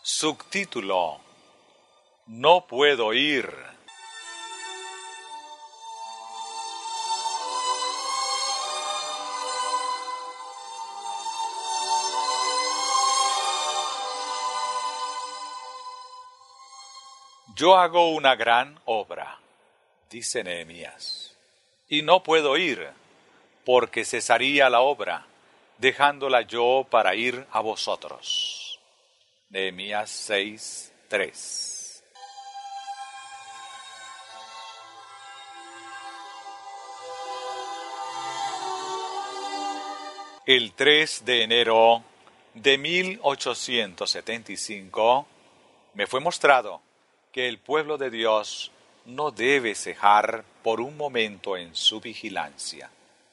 Subtítulo: No puedo ir. Yo hago una gran obra, dice Nehemías, y no puedo ir, porque cesaría la obra, dejándola yo para ir a vosotros. Nehemías 6:3. El 3 de enero de 1875 me fue mostrado que el pueblo de Dios no debe cejar por un momento en su vigilancia.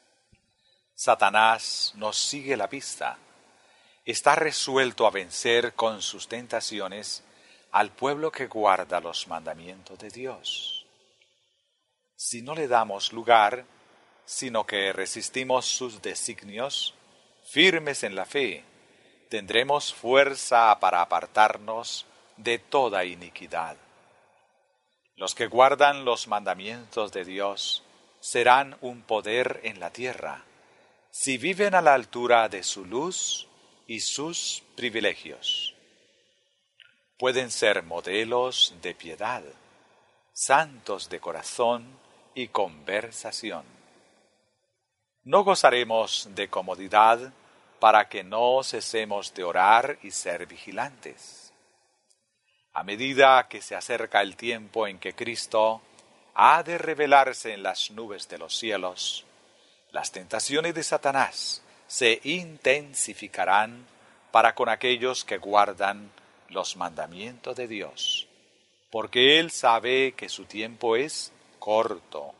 Satanás nos sigue la pista. Está resuelto a vencer con sus tentaciones al pueblo que guarda los mandamientos de Dios. Si no le damos lugar, sino que resistimos sus designios, firmes en la fe, tendremos fuerza para apartarnos de toda iniquidad. Los que guardan los mandamientos de Dios serán un poder en la tierra, si viven a la altura de su luz y sus privilegios. Pueden ser modelos de piedad, santos de corazón y conversación. No gozaremos de comodidad para que no cesemos de orar y ser vigilantes. A medida que se acerca el tiempo en que Cristo ha de revelarse en las nubes de los cielos, las tentaciones de Satanás se intensificarán para con aquellos que guardan los mandamientos de Dios, porque Él sabe que su tiempo es corto.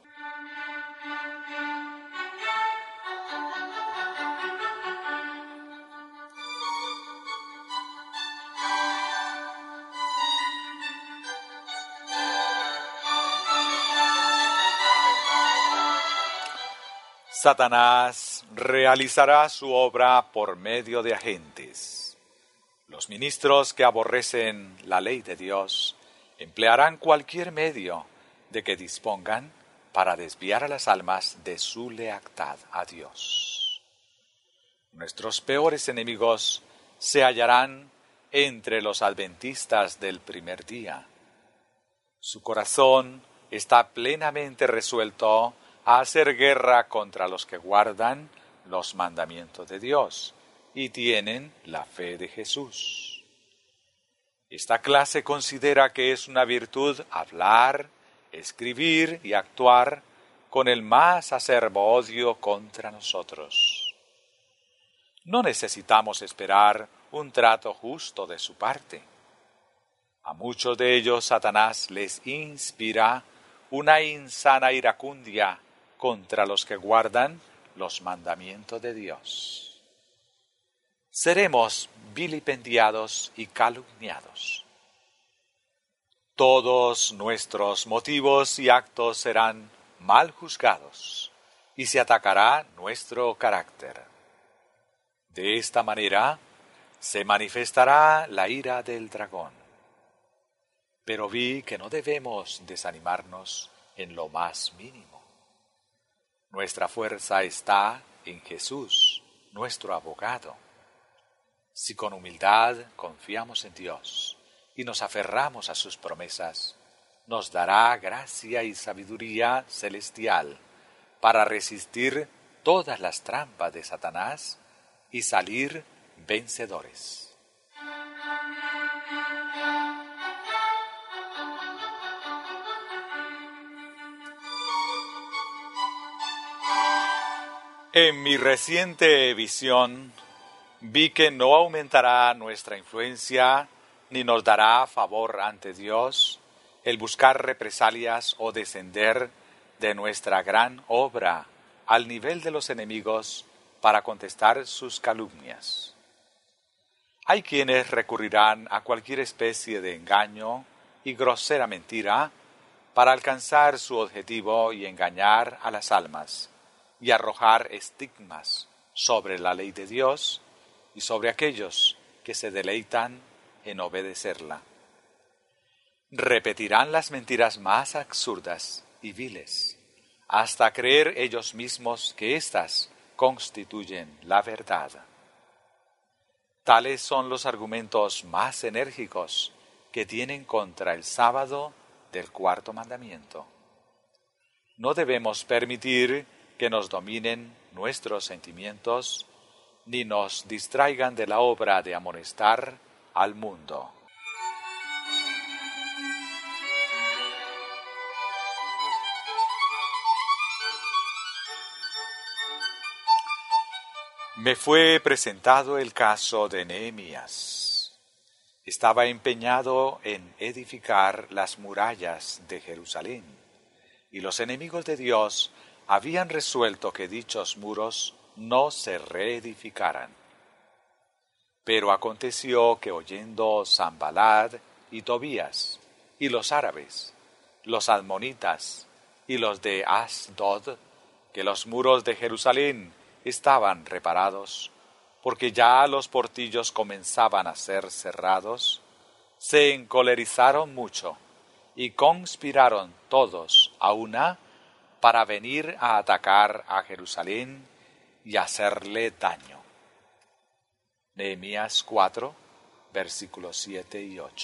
Satanás realizará su obra por medio de agentes. Los ministros que aborrecen la ley de Dios emplearán cualquier medio de que dispongan para desviar a las almas de su lealtad a Dios. Nuestros peores enemigos se hallarán entre los adventistas del primer día. Su corazón está plenamente resuelto a hacer guerra contra los que guardan los mandamientos de Dios y tienen la fe de Jesús. Esta clase considera que es una virtud hablar, escribir y actuar con el más acerbo odio contra nosotros. No necesitamos esperar un trato justo de su parte. A muchos de ellos Satanás les inspira una insana iracundia contra los que guardan los mandamientos de Dios. Seremos vilipendiados y calumniados. Todos nuestros motivos y actos serán mal juzgados y se atacará nuestro carácter. De esta manera se manifestará la ira del dragón. Pero vi que no debemos desanimarnos en lo más mínimo. Nuestra fuerza está en Jesús, nuestro abogado. Si con humildad confiamos en Dios y nos aferramos a sus promesas, nos dará gracia y sabiduría celestial para resistir todas las trampas de Satanás y salir vencedores. En mi reciente visión, vi que no aumentará nuestra influencia ni nos dará favor ante Dios el buscar represalias o descender de nuestra gran obra al nivel de los enemigos para contestar sus calumnias. Hay quienes recurrirán a cualquier especie de engaño y grosera mentira para alcanzar su objetivo y engañar a las almas y arrojar estigmas sobre la ley de Dios y sobre aquellos que se deleitan en obedecerla. Repetirán las mentiras más absurdas y viles, hasta creer ellos mismos que éstas constituyen la verdad. Tales son los argumentos más enérgicos que tienen contra el sábado del cuarto mandamiento. No debemos permitir que nos dominen nuestros sentimientos ni nos distraigan de la obra de amonestar al mundo. Me fue presentado el caso de Nehemías. Estaba empeñado en edificar las murallas de Jerusalén, y los enemigos de Dios habían resuelto que dichos muros no se reedificaran. Pero aconteció que oyendo Sanballat y Tobías, y los árabes, los amonitas y los de Asdod, que los muros de Jerusalén estaban reparados, porque ya los portillos comenzaban a ser cerrados, se encolerizaron mucho y conspiraron todos a una para venir a atacar a Jerusalén y hacerle daño. Nehemías 4, versículos 7 y 8.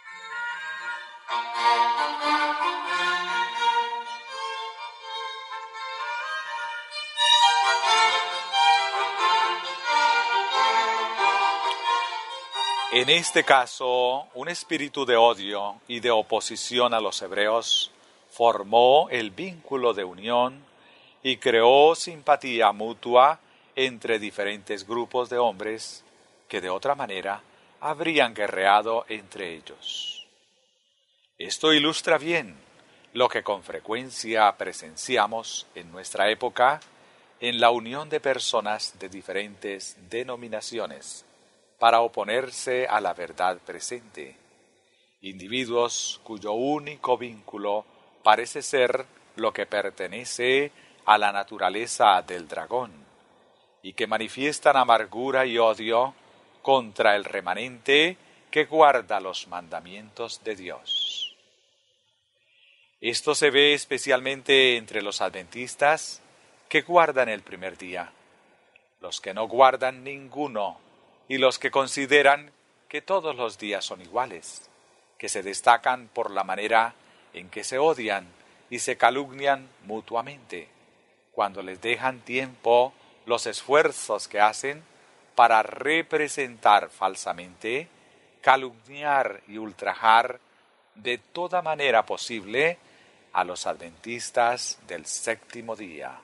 En este caso, un espíritu de odio y de oposición a los hebreos formó el vínculo de unión y creó simpatía mutua entre diferentes grupos de hombres que de otra manera habrían guerreado entre ellos. Esto ilustra bien lo que con frecuencia presenciamos en nuestra época en la unión de personas de diferentes denominaciones para oponerse a la verdad presente, individuos cuyo único vínculo parece ser lo que pertenece a la naturaleza del dragón, y que manifiestan amargura y odio contra el remanente que guarda los mandamientos de Dios. Esto se ve especialmente entre los adventistas que guardan el primer día, los que no guardan ninguno, y los que consideran que todos los días son iguales, que se destacan por la manera en que se odian y se calumnian mutuamente, cuando les dejan tiempo los esfuerzos que hacen para representar falsamente, calumniar y ultrajar de toda manera posible a los adventistas del séptimo día.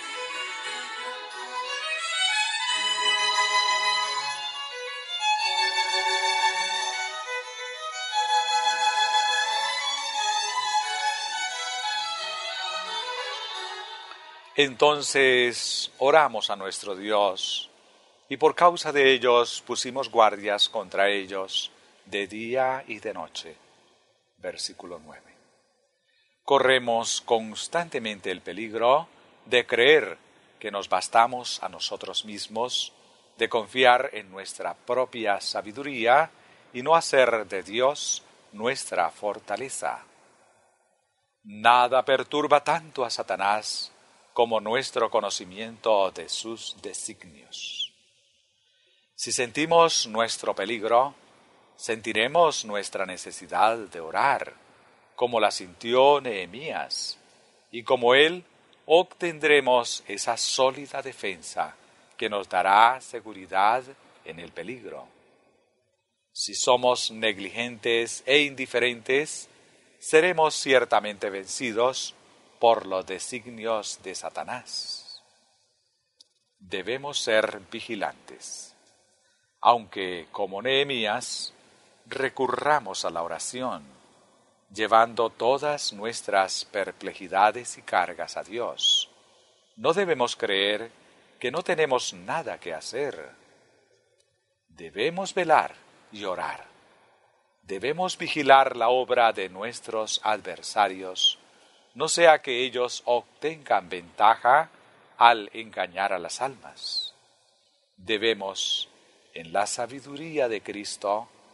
Entonces oramos a nuestro Dios, y por causa de ellos pusimos guardias contra ellos de día y de noche. Versículo 9. Corremos constantemente el peligro de creer que nos bastamos a nosotros mismos, de confiar en nuestra propia sabiduría y no hacer de Dios nuestra fortaleza. Nada perturba tanto a Satanás como nuestro conocimiento de sus designios. Si sentimos nuestro peligro, sentiremos nuestra necesidad de orar, como la sintió Nehemías, y como él obtendremos esa sólida defensa que nos dará seguridad en el peligro. Si somos negligentes e indiferentes, seremos ciertamente vencidos por los designios de Satanás. Debemos ser vigilantes, aunque, como Nehemías, recurramos a la oración, llevando todas nuestras perplejidades y cargas a Dios. No debemos creer que no tenemos nada que hacer. Debemos velar y orar. Debemos vigilar la obra de nuestros adversarios, no sea que ellos obtengan ventaja al engañar a las almas. Debemos, en la sabiduría de Cristo,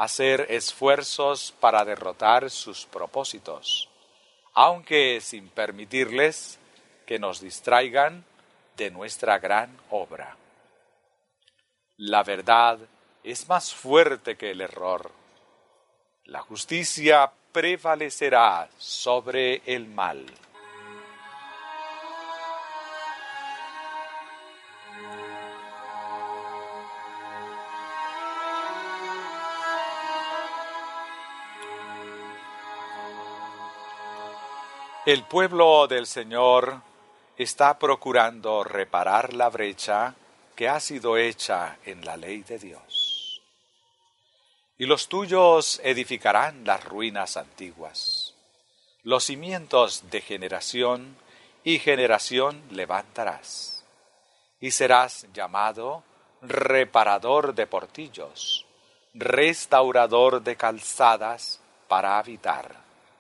hacer esfuerzos para derrotar sus propósitos, aunque sin permitirles que nos distraigan de nuestra gran obra. La verdad es más fuerte que el error. La justicia prevalecerá sobre el mal. El pueblo del Señor está procurando reparar la brecha que ha sido hecha en la ley de Dios. Y los tuyos edificarán las ruinas antiguas. Los cimientos de generación y generación levantarás. Y serás llamado reparador de portillos, restaurador de calzadas para habitar.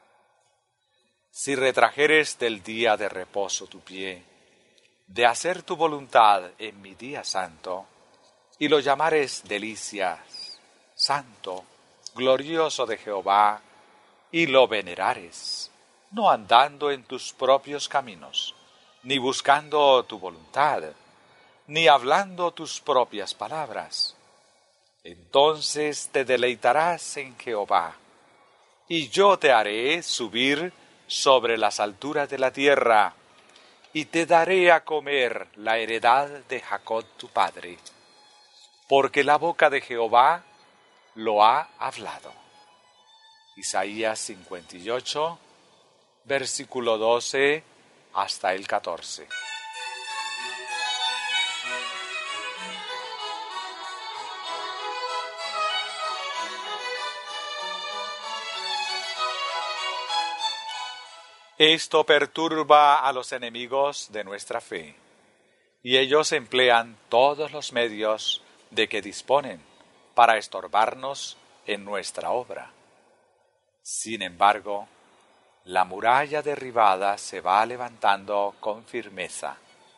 Si retrajeres del día de reposo tu pie, de hacer tu voluntad en mi día santo, y lo llamares delicias, santo, glorioso de Jehová, y lo venerares, no andando en tus propios caminos, ni buscando tu voluntad, ni hablando tus propias palabras, entonces te deleitarás en Jehová, y yo te haré subir sobre las alturas de la tierra, y te daré a comer la heredad de Jacob tu padre, porque la boca de Jehová lo ha hablado. Isaías 58, versículo 12 hasta el 14. Esto perturba a los enemigos de nuestra fe, y ellos emplean todos los medios de que disponen para estorbarnos en nuestra obra. Sin embargo, la muralla derribada se va levantando con firmeza.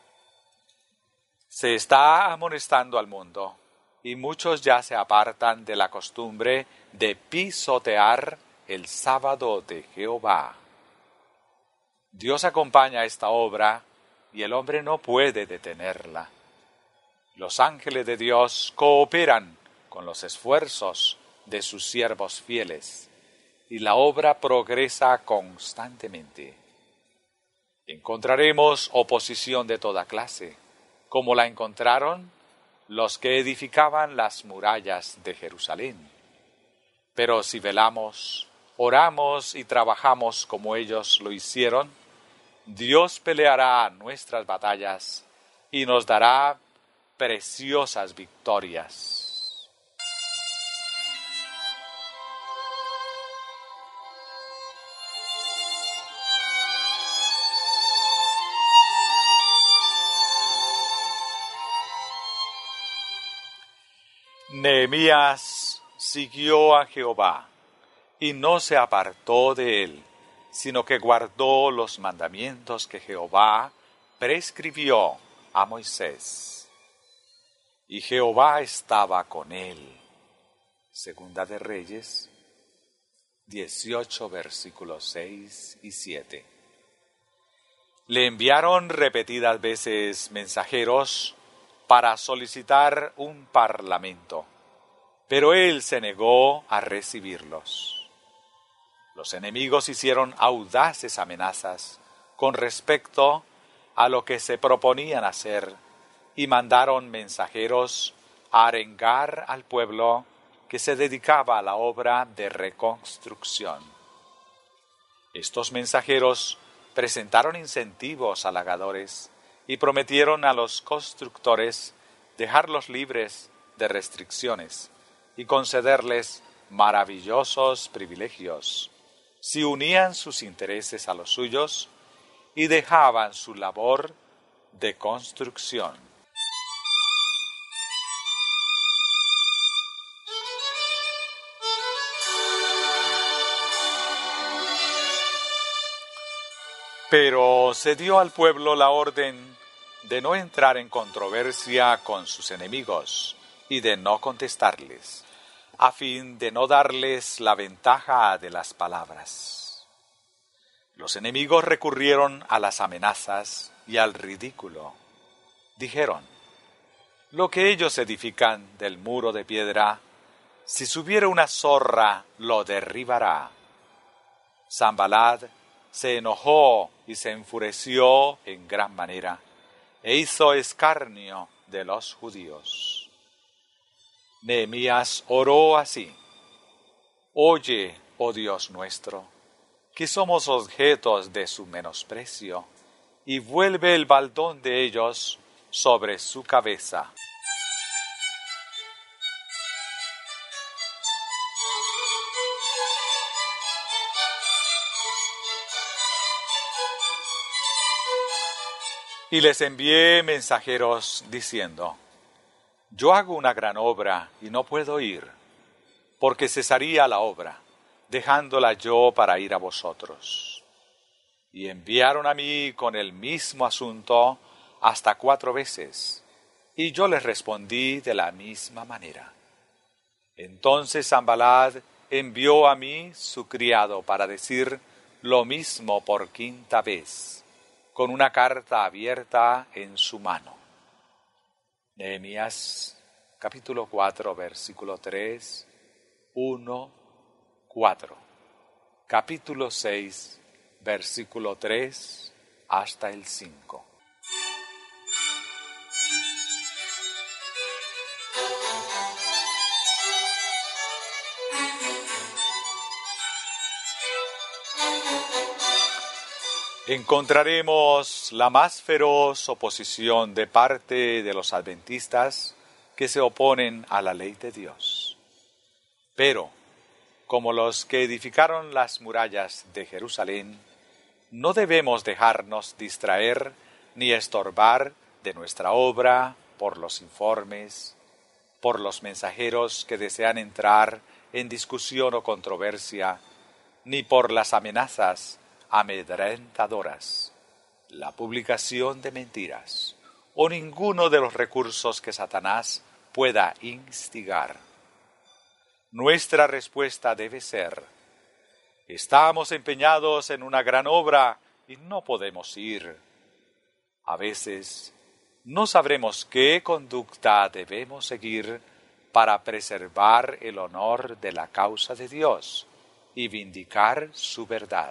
Se está amonestando al mundo, y muchos ya se apartan de la costumbre de pisotear el sábado de Jehová. Dios acompaña esta obra y el hombre no puede detenerla. Los ángeles de Dios cooperan con los esfuerzos de sus siervos fieles y la obra progresa constantemente. Encontraremos oposición de toda clase, como la encontraron los que edificaban las murallas de Jerusalén. Pero si velamos, oramos y trabajamos como ellos lo hicieron, Dios peleará nuestras batallas y nos dará preciosas victorias. Nehemías siguió a Jehová y no se apartó de él, sino que guardó los mandamientos que Jehová prescribió a Moisés. Y Jehová estaba con él. Segunda de Reyes 18, versículos 6 y 7. Le enviaron repetidas veces mensajeros para solicitar un parlamento, pero él se negó a recibirlos. Los enemigos hicieron audaces amenazas con respecto a lo que se proponían hacer y mandaron mensajeros a arengar al pueblo que se dedicaba a la obra de reconstrucción. Estos mensajeros presentaron incentivos halagadores y prometieron a los constructores dejarlos libres de restricciones y concederles maravillosos privilegios si unían sus intereses a los suyos y dejaban su labor de construcción. Pero se dio al pueblo la orden de no entrar en controversia con sus enemigos y de no contestarles. a fin de no darles la ventaja de las palabras. Los enemigos recurrieron a las amenazas y al ridículo. Dijeron: lo que ellos edifican del muro de piedra, si subiera una zorra, lo derribará. Sanballat se enojó y se enfureció en gran manera, e hizo escarnio de los judíos. Nehemías oró así: oye, oh Dios nuestro, que somos objetos de su menosprecio, y vuelve el baldón de ellos sobre su cabeza. Y les envié mensajeros diciendo: yo hago una gran obra y no puedo ir, porque cesaría la obra, dejándola yo para ir a vosotros. Y enviaron a mí con el mismo asunto hasta 4 veces, y yo les respondí de la misma manera. Entonces Sanballat envió a mí su criado para decir lo mismo por 5ª vez, con una carta abierta en su mano. Nehemías capítulo 4, versículo 3, 1, 4. Capítulo 6, versículo 3 hasta el 5. Encontraremos la más feroz oposición de parte de los adventistas que se oponen a la ley de Dios. Pero, como los que edificaron las murallas de Jerusalén, no debemos dejarnos distraer ni estorbar de nuestra obra por los informes, por los mensajeros que desean entrar en discusión o controversia, ni por las amenazas amedrentadoras, la publicación de mentiras o ninguno de los recursos que Satanás pueda instigar. Nuestra respuesta debe ser: estamos empeñados en una gran obra y no podemos ir. A veces no sabremos qué conducta debemos seguir para preservar el honor de la causa de Dios y vindicar su verdad.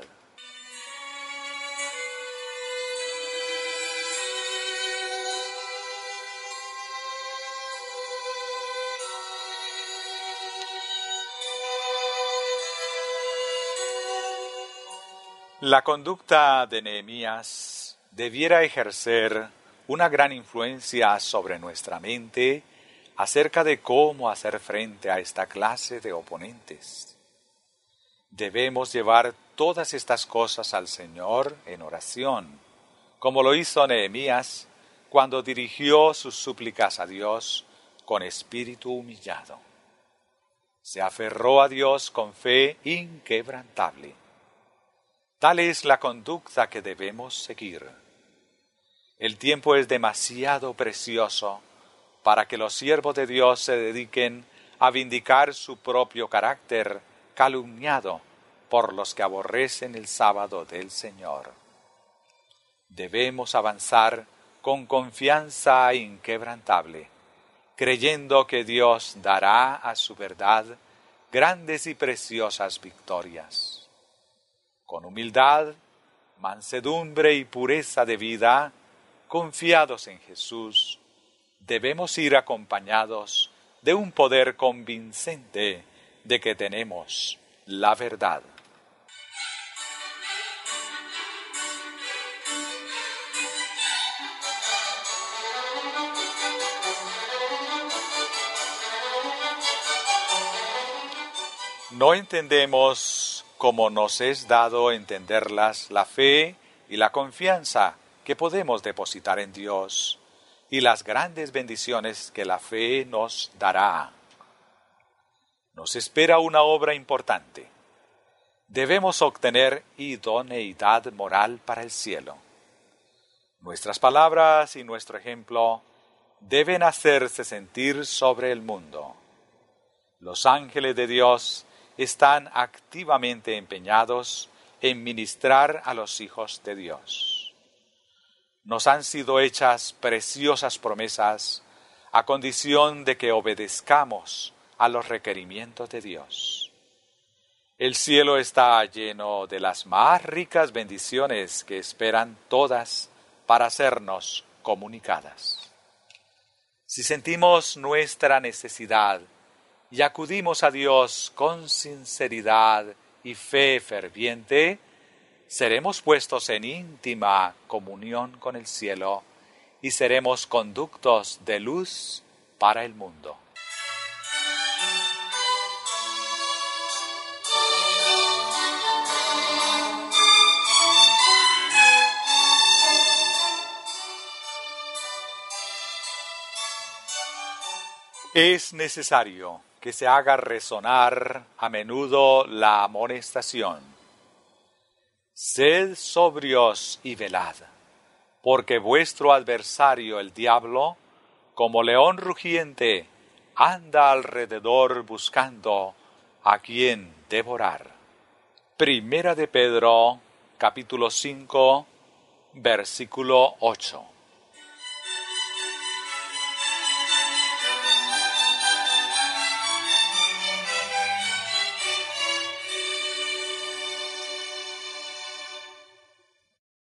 La conducta de Nehemías debiera ejercer una gran influencia sobre nuestra mente acerca de cómo hacer frente a esta clase de oponentes. Debemos llevar todas estas cosas al Señor en oración, como lo hizo Nehemías cuando dirigió sus súplicas a Dios con espíritu humillado. Se aferró a Dios con fe inquebrantable. Tal es la conducta que debemos seguir. El tiempo es demasiado precioso para que los siervos de Dios se dediquen a vindicar su propio carácter calumniado por los que aborrecen el sábado del Señor. Debemos avanzar con confianza inquebrantable, creyendo que Dios dará a su verdad grandes y preciosas victorias. Con humildad, mansedumbre y pureza de vida, confiados en Jesús, debemos ir acompañados de un poder convincente de que tenemos la verdad. No entendemos como nos es dado entenderlas la fe y la confianza que podemos depositar en Dios y las grandes bendiciones que la fe nos dará. Nos espera una obra importante. Debemos obtener idoneidad moral para el cielo. Nuestras palabras y nuestro ejemplo deben hacerse sentir sobre el mundo. Los ángeles de Dios están activamente empeñados en ministrar a los hijos de Dios. Nos han sido hechas preciosas promesas a condición de que obedezcamos a los requerimientos de Dios. El cielo está lleno de las más ricas bendiciones que esperan todas para sernos comunicadas. Si sentimos nuestra necesidad y acudimos a Dios con sinceridad y fe ferviente, seremos puestos en íntima comunión con el cielo y seremos conductos de luz para el mundo. Es necesario que se haga resonar a menudo la amonestación. Sed sobrios y velad, porque vuestro adversario el diablo, como león rugiente, anda alrededor buscando a quien devorar. Primera de Pedro, capítulo 5, versículo 8.